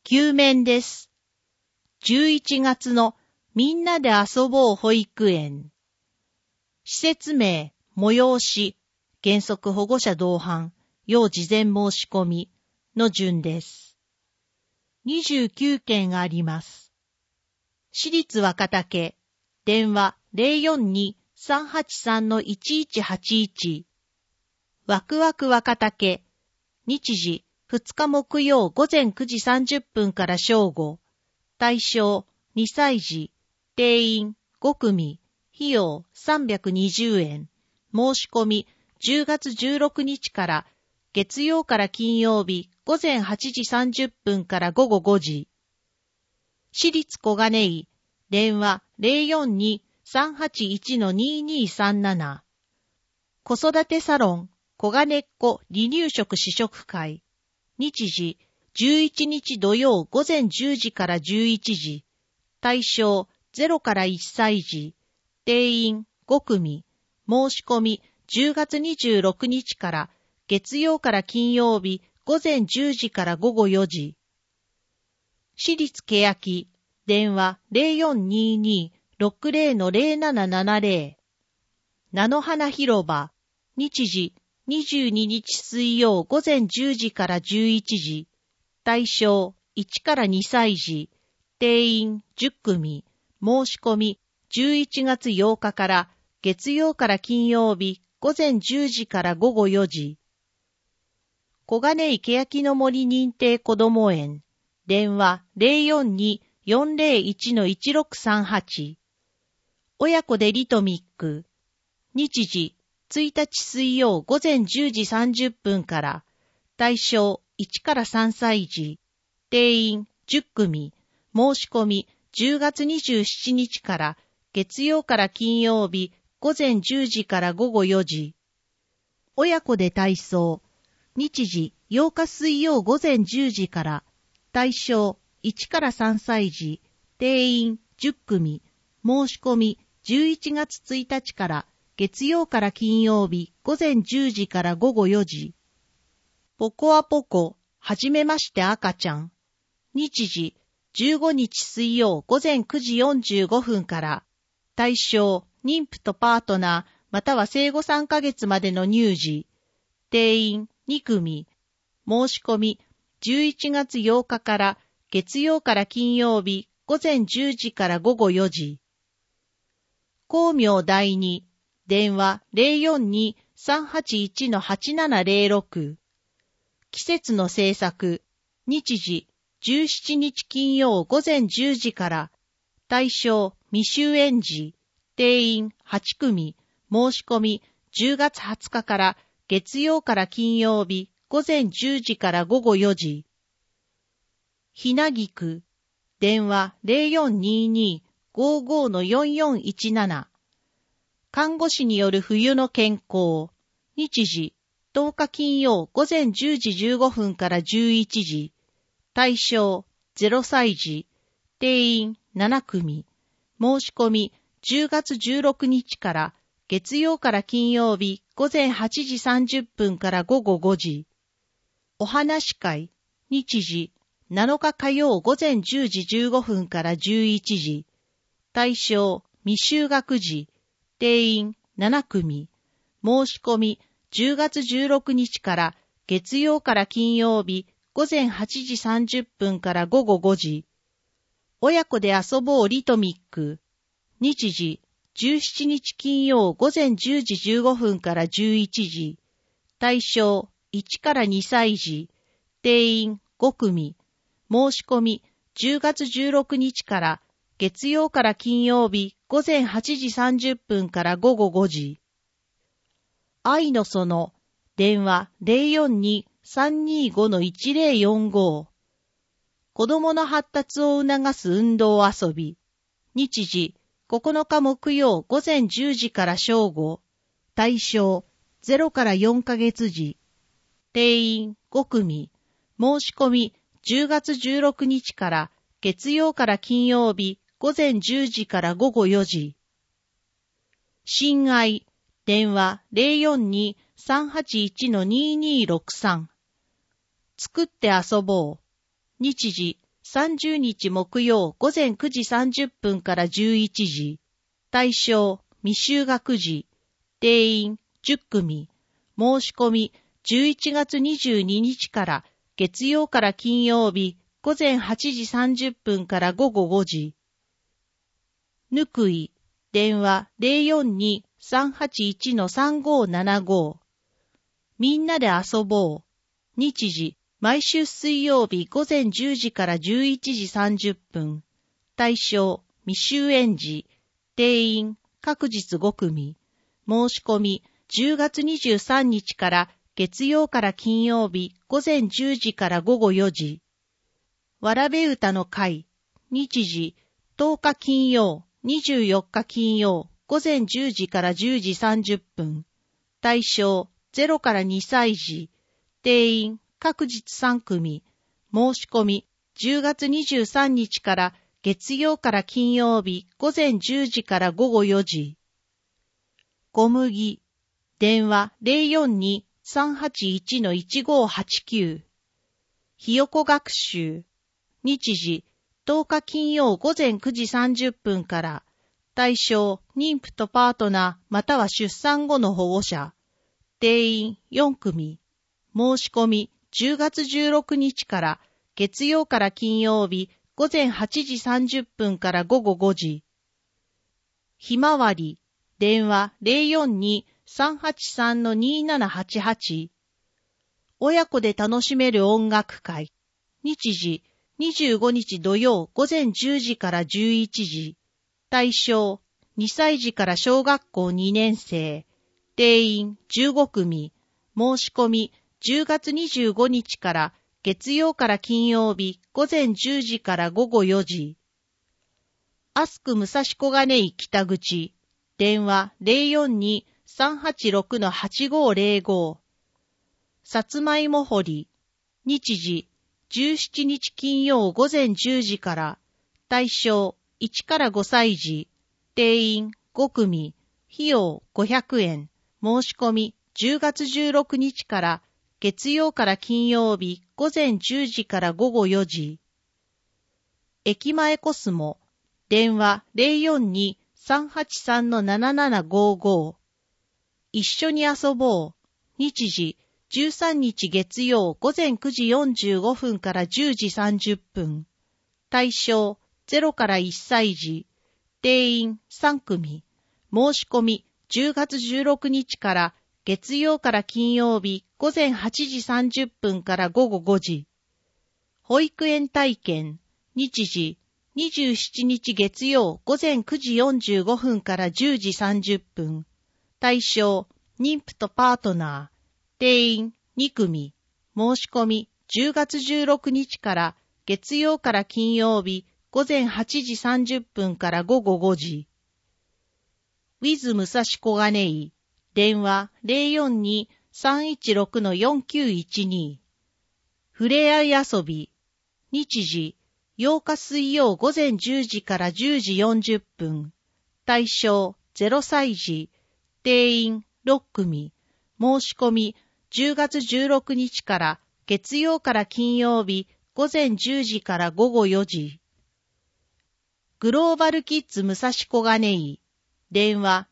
休面です。11月のみんなで遊ぼう保育園。施設名、催し、原則保護者同伴、要事前申し込みの順です。29件あります。私立若竹、電話 042-383-1181。わくわく若竹、日時2日木曜午前9時30分から正午。対象2歳児、定員5組、費用320円。申し込み10月16日から月曜から金曜日午前8時30分から午後5時。私立小金井、電話 042-381-2237。子育てサロン、小金っ子離乳食試食会。日時、11日土曜午前10時から11時。対象0から1歳児。定員5組。申し込み10月26日から月曜から金曜日午前10時から午後4時。私立欅、電話 0422-60-0770。菜の花広場、日時22日水曜午前10時から11時。対象1から2歳児。定員10組。申し込み11月8日から月曜から金曜日午前10時から午後4時。小金井欅の森認定こども園。電話 042-401-1638。親子でリトミック。日時1日水曜午前10時30分から。対象1から3歳児。定員10組。申し込み10月27日から月曜から金曜日午前10時から午後4時。親子で体操。日時8日水曜午前10時から。対象1から3歳児。定員10組。申し込み11月1日から月曜から金曜日午前10時から午後4時。ポコアポコ、はじめまして赤ちゃん。日時15日水曜午前9時45分から。対象妊婦とパートナーまたは生後3ヶ月までの乳児。定員2組。申し込み11月8日から月曜から金曜日午前10時から午後4時。光明第二、電話 042-381-8706。季節の制作。日時17日金曜午前10時から。対象未就園児。定員8組。申し込み10月20日から月曜から金曜日午前10時から午後4時。ひなぎく。電話 0422-55-4417。看護師による冬の健康。日時10日金曜午前10時15分から11時。対象0歳児。定員7組。申し込み10月16日から月曜から金曜日午前8時30分から午後5時。お話会。日時7日火曜午前10時15分から11時。対象未就学児。定員7組。申し込み10月16日から月曜から金曜日午前8時30分から午後5時。親子で遊ぼうリトミック。日時17日金曜午前10時15分から11時。対象1から2歳児。定員5組。申し込み10月16日から月曜から金曜日午前8時30分から午後5時。愛の園。電話 042-325-1045。子供の発達を促す運動遊び。日時9日木曜午前10時から正午。対象0から4ヶ月時。定員5組。申し込み10月16日から月曜から金曜日午前10時から午後4時。親愛。電話 042-381-2263。作って遊ぼう。日時 30日木曜午前9時30分から11時。対象、未就学児。定員、10組。申し込み、11月22日から月曜から金曜日、午前8時30分から午後5時。ぬくい、電話 042-381-3575。みんなで遊ぼう。日時、毎週水曜日午前10時から11時30分。対象、未就園児。定員、各日5組。申し込み、10月23日から月曜から金曜日午前10時から午後4時。わらべ歌の会。日時、10日金曜、24日金曜、午前10時から10時30分。対象、0から2歳児。定員、各日3組。申し込み、10月23日から月曜から金曜日午前10時から午後4時。小麦。電話 042-381-1589。ひよこ学習。日時、10日金曜午前9時30分から。対象、妊婦とパートナーまたは出産後の保護者。定員4組。申し込み、10月16日から月曜から金曜日午前8時30分から午後5時。ひまわり。電話 042-383-2788。親子で楽しめる音楽会。日時、25日土曜午前10時から11時。対象、2歳児から小学校2年生。定員15組。申し込み、10月25日から月曜から金曜日午前10時から午後4時。アスク武蔵小金井北口。電話 042-386-8505。さつまいも掘り。日時、17日金曜午前10時から。対象、1から5歳児。定員5組。費用500円。申し込み、10月16日から。月曜から金曜日午前10時から午後4時。駅前コスモ。電話 042-383-7755。一緒に遊ぼう。日時、13日月曜午前9時45分から10時30分。対象、0から1歳児。定員3組。申し込み、10月16日から月曜から金曜日午前8時30分から午後5時。保育園体験。日時、27日月曜午前9時45分から10時30分。対象、妊婦とパートナー。定員2組。申し込み、10月16日から月曜から金曜日午前8時30分から午後5時。ウィズ武蔵小金井。電話 042-316-4912。ふれあい遊び。日時、8日水曜午前10時から10時40分。対象0歳児。定員6組。申し込み、10月16日から月曜から金曜日午前10時から午後4時。グローバルキッズ武蔵小金井。電話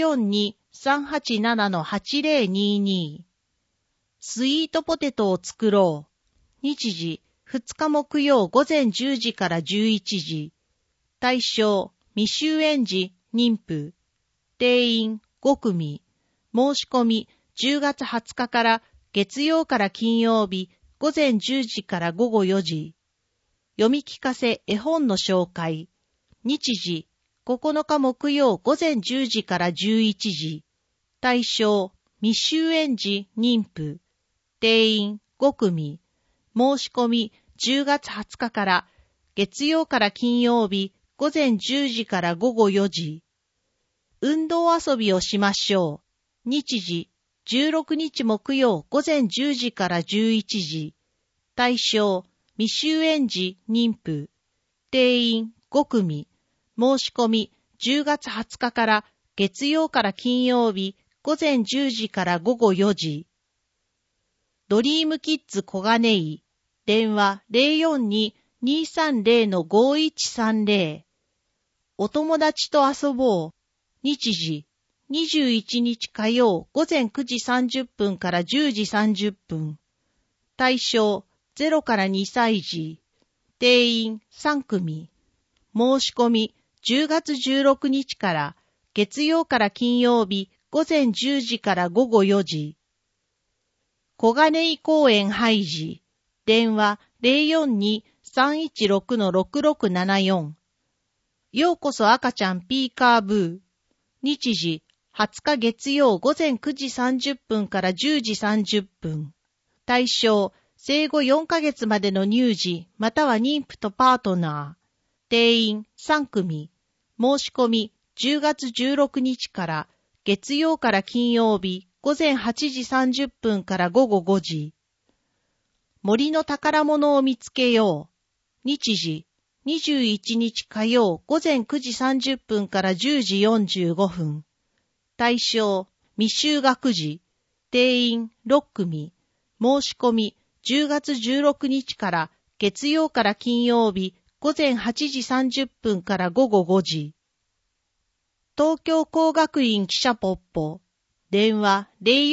042-387-8022。スイートポテトを作ろう。日時、2日木曜午前10時から11時。対象、未就園児、妊婦。定員5組。申し込み、10月20日から月曜から金曜日午前10時から午後4時。読み聞かせ絵本の紹介。日時、9日木曜午前10時から11時。対象、未就園児、妊婦。定員5組。申し込み、10月20日から月曜から金曜日午前10時から午後4時。運動遊びをしましょう。日時、16日木曜午前10時から11時。対象、未就園児、妊婦。定員5組。申し込み、10月20日から月曜から金曜日午前10時から午後4時。ドリームキッズ小金井。電話 230-5130。お友達と遊ぼう。日時、21日火曜午前9時30分から10時30分。対象、0から2歳児。定員3組。申し込み、10月16日から月曜から金曜日午前10時から午後4時。小金井公園ハイジ。電話042-316-6674。ようこそ赤ちゃんピーカーブー。日時20日月曜午前9時30分から10時30分。対象、生後4ヶ月までの乳児または妊婦とパートナー。定員3組。申し込み10月16日から月曜から金曜日午前8時30分から午後5時。森の宝物を見つけよう。日時、21日火曜午前9時30分から10時45分。対象、未就学児。定員6組。申し込み、10月16日から月曜から金曜日午前8時30分から午後5時。東京工学院記者ポッポ。電話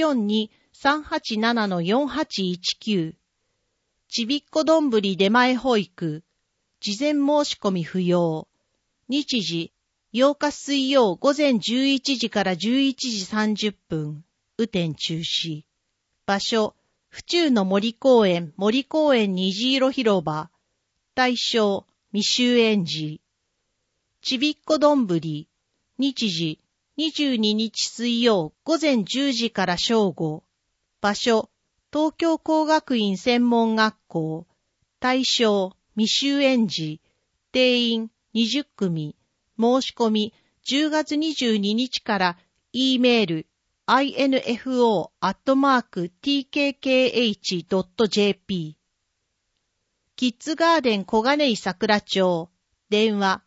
042-387-4819。ちびっこどんぶり出前保育。事前申し込み不要。日時、8日水曜午前11時から11時30分。雨天中止。場所、府中の森公園虹色広場。対象、未就園児。ちびっこどんぶり。日時、22日水曜午前10時から正午。場所、東京工学院専門学校。対象、未就園児。定員20組。申し込み、10月22日から E メール、info@tkkh.jp。キッズガーデン小金井桜町。電話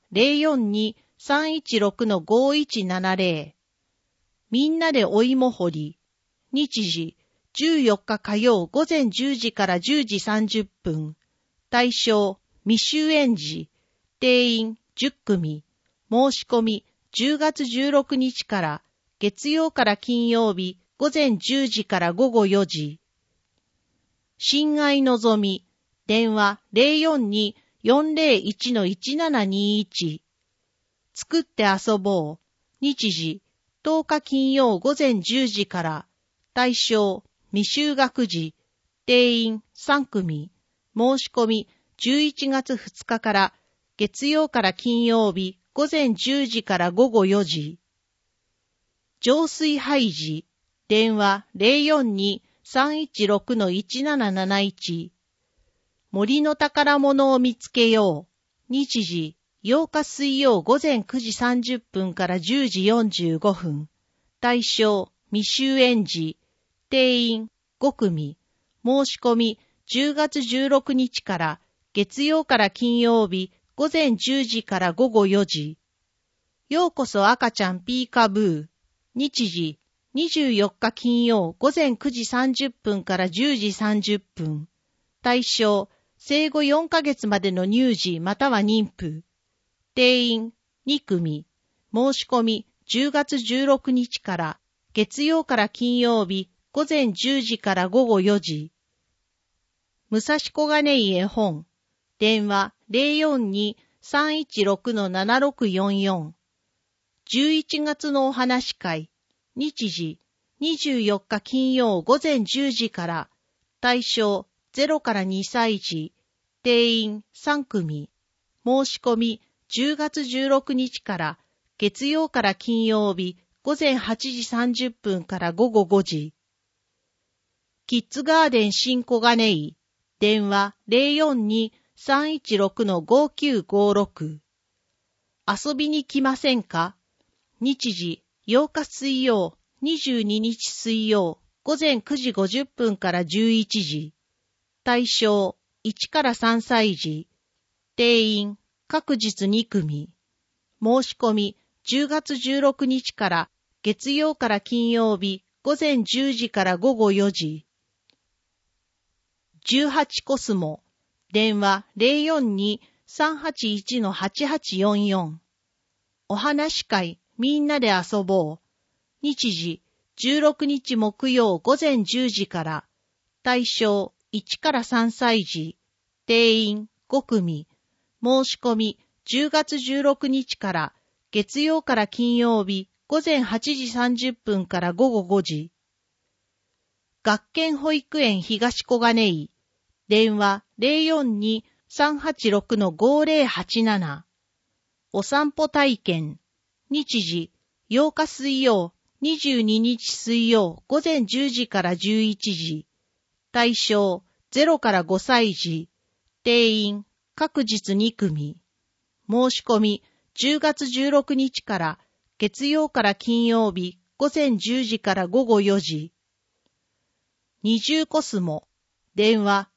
042-316-5170。みんなでお芋掘り。日時、14日火曜午前10時から10時30分。対象、未就園児。定員10組。申し込み、10月16日から月曜から金曜日午前10時から午後4時。親愛のぞみ。電話042-401-1721。作って遊ぼう。日時、10日金曜午前10時から。対象、未就学児。定員3組。申し込み、11月2日から月曜から金曜日午前10時から午後4時。浄水排児。電話042-316-1771。森の宝物を見つけよう。日時、8日水曜午前9時30分から10時45分。対象、未就園児。定員5組。申し込み、10月16日から月曜から金曜日午前10時から午後4時。ようこそ赤ちゃんピーカブー。日時、24日金曜午前9時30分から10時30分。対象、生後4ヶ月までの乳児または妊婦。定員2組。申し込み10月16日から月曜から金曜日午前10時から午後4時。武蔵小金井絵本。電話042-316-7644。11月のお話会。日時、24日金曜午前10時から。対象、0から2歳児。定員3組。申し込み、10月16日から。月曜から金曜日午前8時30分から午後5時。キッズガーデン新小金井。電話042-316-5956。遊びに来ませんか？日時、8日水曜、22日水曜、午前9時50分から11時。対象、1から3歳児。定員、各日2組。申し込み、10月16日から月曜から金曜日、午前10時から午後4時。18コスモ。 電話 042-381-8844。お話会みんなで遊ぼう。日時16日木曜午前10時から。対象1から3歳児。定員5組。申し込み10月16日から月曜から金曜日午前8時30分から午後5時。学研保育園東小金井。電話 042-386-5087。お散歩体験。日時8日水曜、22日水曜午前10時から11時。対象0から5歳児。定員各日2組。申し込み10月16日から月曜から金曜日午前10時から午後4時。二重コスモ。電話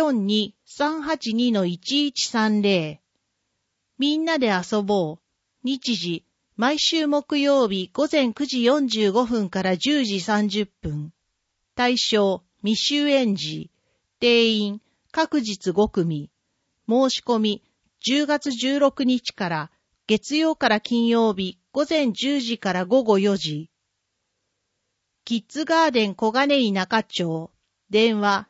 042-382-1130。みんなで遊ぼう。日時毎週木曜日午前9時45分から10時30分。対象未就園児。定員各日5組。申し込み10月16日から月曜から金曜日午前10時から午後4時。キッズガーデン小金井中町。電話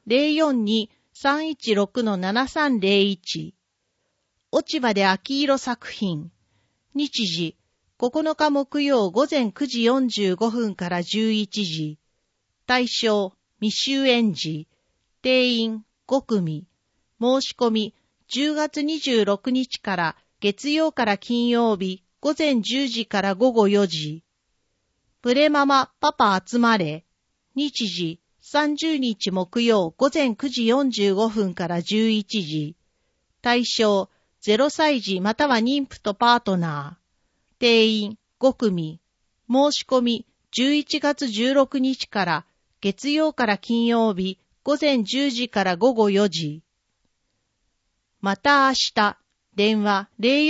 042-316-7301。落ち葉で秋色作品。日時9日木曜午前9時45分から11時。対象未就園児。定員5組。申し込み10月26日から月曜から金曜日午前10時から午後4時。プレママパパ集まれ。日時30日木曜午前9時45分から11時。対象0歳児または妊婦とパートナー。定員5組。申し込み11月16日から月曜から金曜日午前10時から午後4時。また明日。電話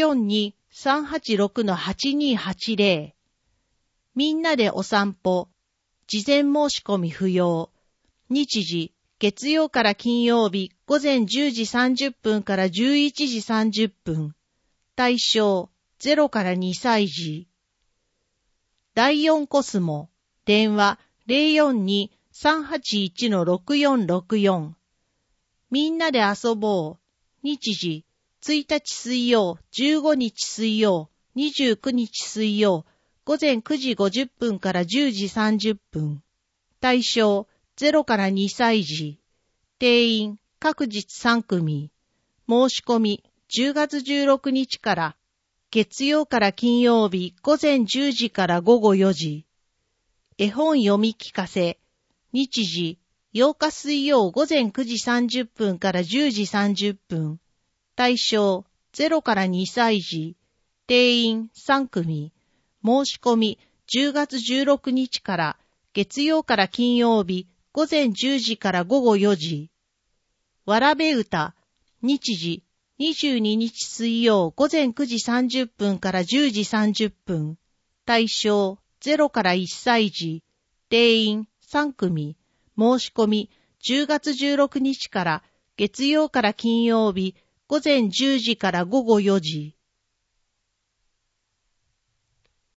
042-386-8280。みんなでお散歩。事前申し込み不要。日時月曜から金曜日午前10時30分から11時30分。対象0から2歳児。第4コスモ。電話 042-381-6464。みんなで遊ぼう。日時1日水曜、15日水曜、29日水曜、午前9時50分から10時30分。対象0から2歳児。定員各日3組。申し込み10月16日から月曜から金曜日午前10時から午後4時。絵本読み聞かせ。日時8日水曜午前9時30分から10時30分。対象0から2歳児。定員3組。申し込み10月16日から月曜から金曜日午前10時から午後4時。わらべ歌。日時22日水曜午前9時30分から10時30分。対象0から1歳児。定員3組。申し込み10月16日から月曜から金曜日午前10時から午後4時。